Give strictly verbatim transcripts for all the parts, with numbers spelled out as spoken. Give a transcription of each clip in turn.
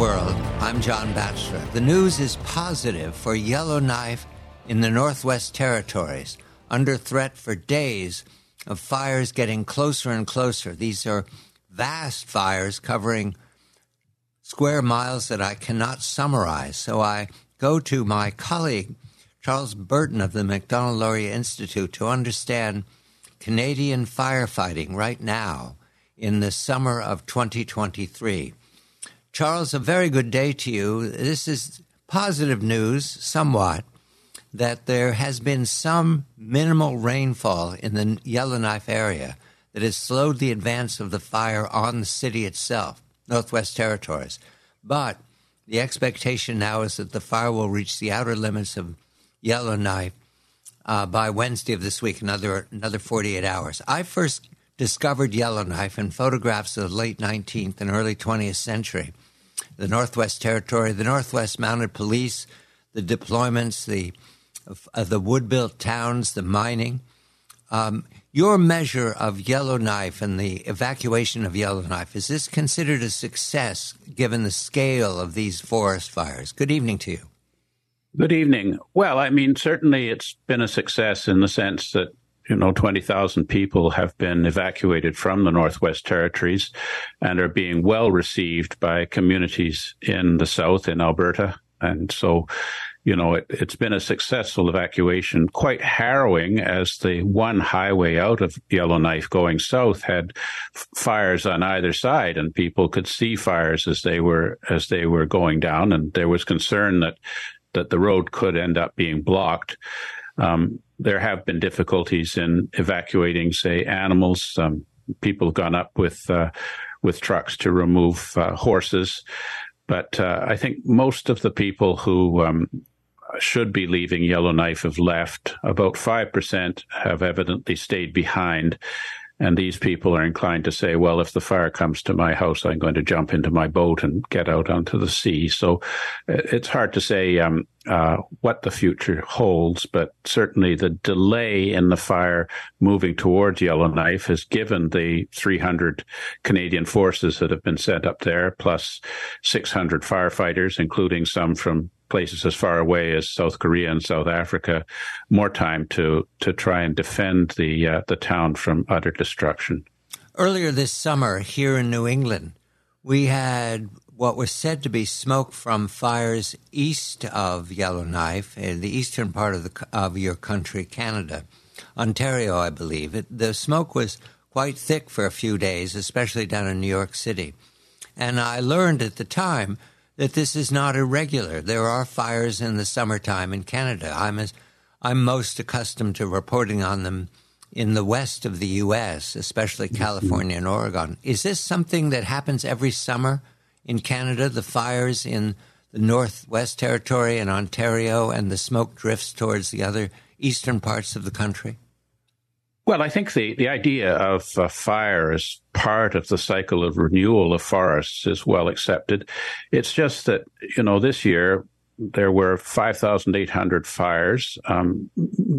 world, I'm John Batchelor. The news is positive for Yellowknife in the Northwest Territories, under threat for days of fires getting closer and closer. These are vast fires covering square miles that I cannot summarize. So I go to my colleague, Charles Burton of the Macdonald-Laurier Institute, to understand Canadian firefighting right now in the summer of twenty twenty-three. Charles, a very good day to you. This is positive news, somewhat, that there has been some minimal rainfall in the Yellowknife area that has slowed the advance of the fire on the city itself, Northwest Territories. But the expectation now is that the fire will reach the outer limits of Yellowknife uh, by Wednesday of this week, another another forty-eight hours. I first discovered Yellowknife in photographs of the late nineteenth and early twentieth century. The Northwest Territory, the Northwest Mounted Police, the deployments, the uh, the wood-built towns, the mining. Um, your measure of Yellowknife and the evacuation of Yellowknife, is this considered a success given the scale of these forest fires? Good evening to you. Good evening. Well, I mean, certainly it's been a success in the sense that, you know, twenty thousand people have been evacuated from the Northwest Territories and are being well received by communities in the South, in Alberta. And so, you know, it, it's been a successful evacuation, quite harrowing, as the one highway out of Yellowknife going south had f- fires on either side, and people could see fires as they were as they were going down, and there was concern that that the road could end up being blocked. Um, there have been difficulties in evacuating, say, animals. Um, people have gone up with uh, with trucks to remove uh, horses. But uh, I think most of the people who um, should be leaving Yellowknife have left. About five percent have evidently stayed behind. And these people are inclined to say, well, if the fire comes to my house, I'm going to jump into my boat and get out onto the sea. So it's hard to say um, uh, what the future holds, but certainly the delay in the fire moving towards Yellowknife has given the three hundred Canadian forces that have been sent up there, plus six hundred firefighters, including some from places as far away as South Korea and South Africa, more time to to try and defend the uh, the town from utter destruction. Earlier this summer, here in New England, we had what was said to be smoke from fires east of Yellowknife, in the eastern part of the of your country, Canada, Ontario, I believe. It, the smoke was quite thick for a few days, especially down in New York City. And I learned at the time that this is not irregular. There are fires in the summertime in Canada. I'm as, I'm most accustomed to reporting on them in the west of the U S, especially California and Oregon. Is this something that happens every summer in Canada, the fires in the Northwest Territory and Ontario, and the smoke drifts towards the other eastern parts of the country? Well, I think the, the idea of uh, fire as part of the cycle of renewal of forests is well accepted. It's just that, you know, this year there were five thousand eight hundred fires, um,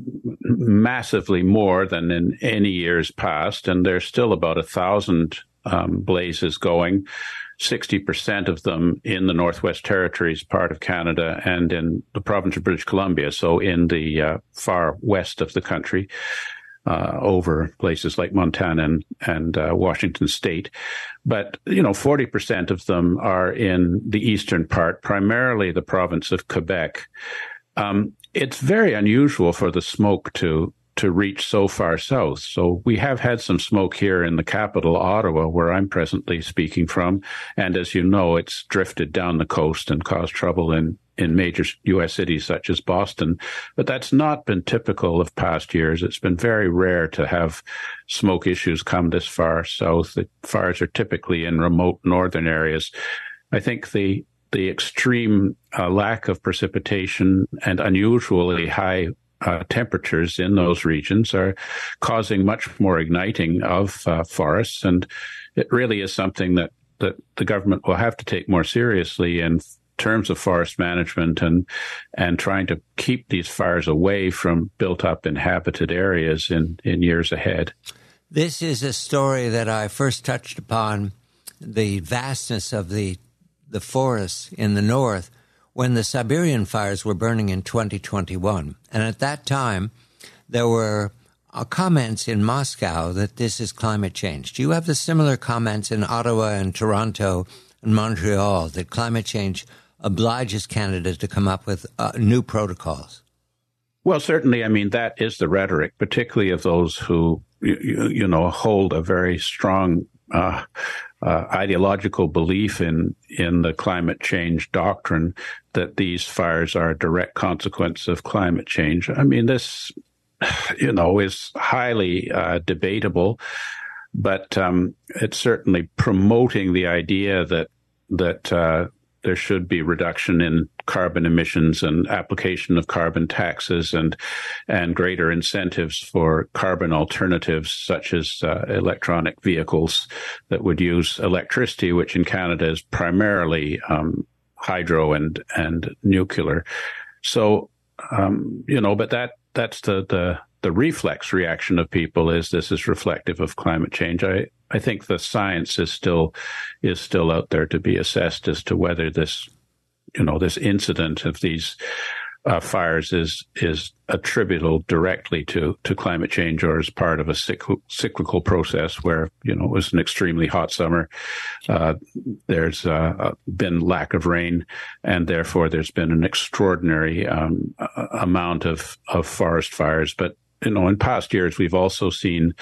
massively more than in any years past, and there's still about a thousand um, blazes going, sixty percent of them in the Northwest Territories part of Canada and in the province of British Columbia, so in the uh, far west of the country. Uh, over places like Montana and, and uh, Washington State. But, you know, forty percent of them are in the eastern part, primarily the province of Quebec. Um, it's very unusual for the smoke to to reach so far south. So we have had some smoke here in the capital, Ottawa, where I'm presently speaking from. And as you know, it's drifted down the coast and caused trouble in in major U S cities such as Boston. But that's not been typical of past years. It's been very rare to have smoke issues come this far south. The fires are typically in remote northern areas. I think the the extreme uh, lack of precipitation and unusually high uh, temperatures in those regions are causing much more igniting of uh, forests. And it really is something that, that the government will have to take more seriously in terms of forest management and and trying to keep these fires away from built-up inhabited areas in, in years ahead. This is a story that I first touched upon, the vastness of the the forests in the north when the Siberian fires were burning in twenty twenty-one. And at that time, there were uh, comments in Moscow that this is climate change. Do you have the similar comments in Ottawa and Toronto and Montreal that climate change obliges Canada to come up with uh, new protocols? Well, certainly, I mean, that is the rhetoric, particularly of those who, you, you know, hold a very strong uh, uh, ideological belief in, in the climate change doctrine, that these fires are a direct consequence of climate change. I mean, this, you know, is highly uh, debatable, but um, it's certainly promoting the idea that, that, uh, there should be reduction in carbon emissions and application of carbon taxes and and greater incentives for carbon alternatives such as uh, electronic vehicles that would use electricity, which in Canada is primarily um, hydro and and nuclear. So um, you know, but that that's the the the reflex reaction of people is this is reflective of climate change. I, I think the science is still is still out there to be assessed as to whether this, you know, this incident of these uh, fires is is attributable directly to to climate change or as part of a cycl- cyclical process where, you know, it was an extremely hot summer. Uh, there's uh, been lack of rain, and therefore there's been an extraordinary um, amount of of forest fires. But you know, in past years, we've also seen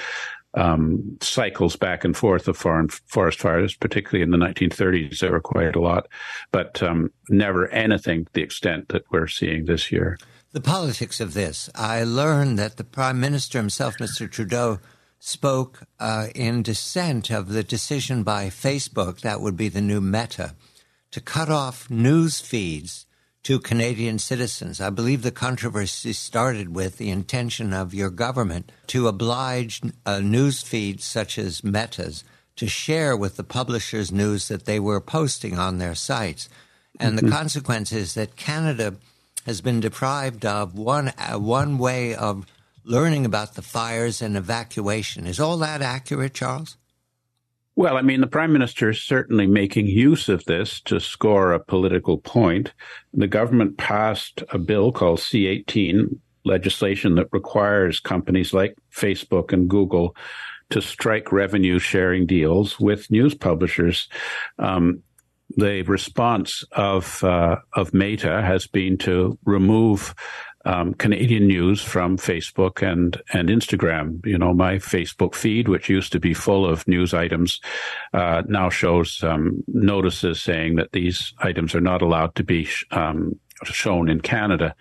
um, cycles back and forth of foreign forest fires, particularly in the nineteen thirties. There were quite a lot, but um, never anything to the extent that we're seeing this year. The politics of this. I learned that the Prime Minister himself, Mister Trudeau, spoke uh, in dissent of the decision by Facebook, that would be the new Meta, to cut off news feeds to Canadian citizens. I believe the controversy started with the intention of your government to oblige uh, news feeds such as Meta's to share with the publishers news that they were posting on their sites. And mm-hmm. the consequence is that Canada has been deprived of one uh, one way of learning about the fires and evacuation. Is all that accurate, Charles? Well, I mean, the Prime Minister is certainly making use of this to score a political point. The government passed a bill called C eighteen, legislation that requires companies like Facebook and Google to strike revenue-sharing deals with news publishers. Um, the response of uh, of Meta has been to remove Um, Canadian news from Facebook and, and Instagram. You know, my Facebook feed, which used to be full of news items, uh, now shows um, notices saying that these items are not allowed to be sh- um, shown in Canada.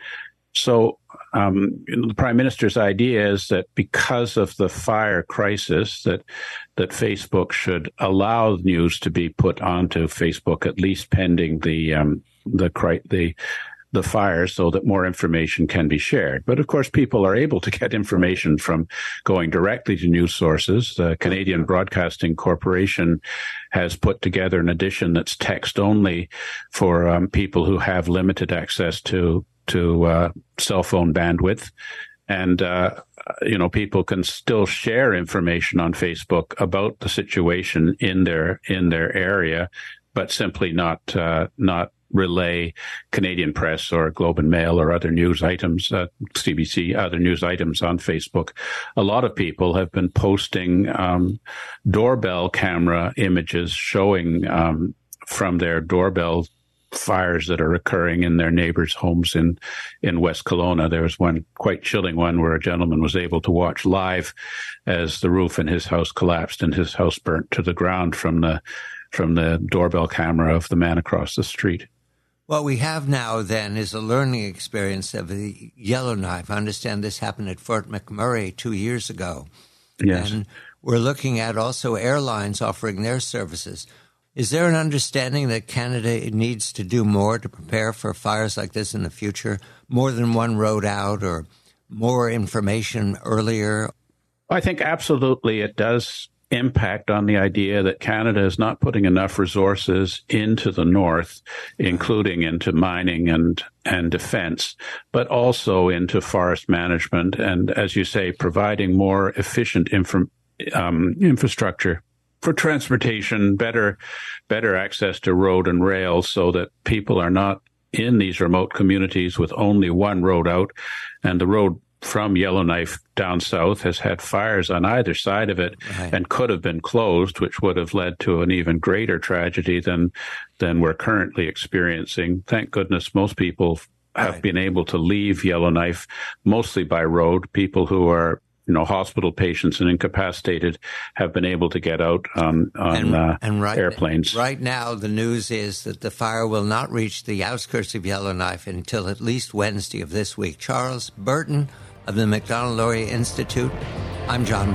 So um, you know, the Prime Minister's idea is that because of the fire crisis, that that Facebook should allow news to be put onto Facebook, at least pending the um, the the the fire, so that more information can be shared. But of course, people are able to get information from going directly to news sources. The Canadian Broadcasting Corporation has put together an edition that's text only for um, people who have limited access to to uh, cell phone bandwidth. And, uh, you know, people can still share information on Facebook about the situation in their in their area, but simply not uh, not relay Canadian Press or Globe and Mail or other news items, uh, C B C, other news items on Facebook. A lot of people have been posting um, doorbell camera images showing um, from their doorbell fires that are occurring in their neighbors' homes in, in West Kelowna. There was one quite chilling one where a gentleman was able to watch live as the roof in his house collapsed and his house burnt to the ground from the from the doorbell camera of the man across the street. What we have now, then, is a learning experience of the Yellowknife. I understand this happened at Fort McMurray two years ago. Yes. And we're looking at also airlines offering their services. Is there an understanding that Canada needs to do more to prepare for fires like this in the future? More than one road out or more information earlier? I think absolutely it does impact on the idea that Canada is not putting enough resources into the north, including into mining and, and defense, but also into forest management and, as you say, providing more efficient infra, um, infrastructure for transportation, better better access to road and rail so that people are not in these remote communities with only one road out. And the road from Yellowknife down south has had fires on either side of it, right, and could have been closed, which would have led to an even greater tragedy than than we're currently experiencing. Thank goodness most people have right. been able to leave Yellowknife mostly by road. People who are you know, hospital patients and incapacitated have been able to get out on, on and, uh, and right, airplanes. Right now, the news is that the fire will not reach the outskirts of Yellowknife until at least Wednesday of this week. Charles Burton of the Macdonald-Laurier Institute. I'm John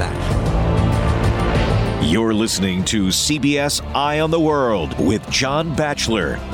Batchelor. You're listening to C B S Eye on the World with John Batchelor.